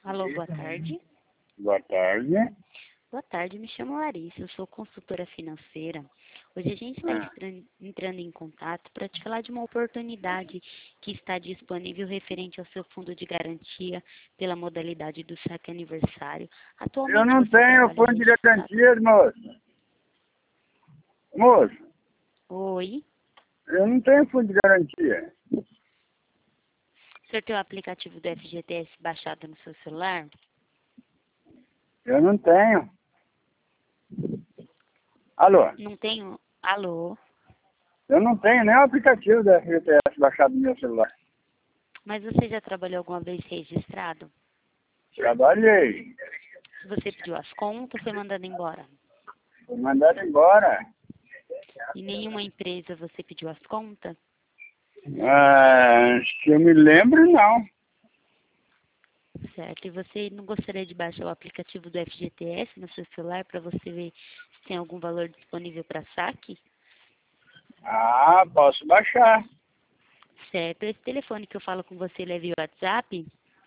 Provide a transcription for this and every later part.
Alô, boa tarde. Boa tarde. Boa tarde, me chamo Larissa, eu sou consultora financeira. Hoje a gente está entrando em contato para te falar de uma oportunidade que está disponível referente ao seu fundo de garantia pela modalidade do saque aniversário. Atualmente Eu não você tenho trabalha fundo de registrado? garantias, moço. Moço, Oi, eu não tenho fundo de garantia. o senhor tem o aplicativo do FGTS baixado no seu celular? Eu não tenho. Alô? Não tenho. Alô? Eu não tenho nem o aplicativo da FGTS baixado no meu celular. Mas você já trabalhou alguma vez registrado? Trabalhei. Você pediu as contas ou foi mandado embora? Fui mandado embora. Em nenhuma empresa você pediu as contas? Que eu me lembro, não. Certo. E você não gostaria de baixar o aplicativo do FGTS no seu celular para você ver se tem algum valor disponível para saque? Posso baixar. Certo. Esse telefone que eu falo com você, ele é via WhatsApp?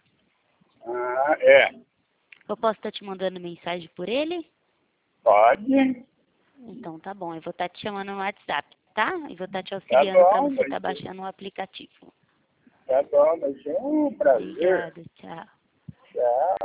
É. Eu posso estar te mandando mensagem por ele? Pode. Então tá bom. Eu vou estar te chamando no WhatsApp, tá? E vou estar te Tá auxiliando para bom, você estar baixando o aplicativo. vai ser um prazer. Obrigada. Tchau. Tchau.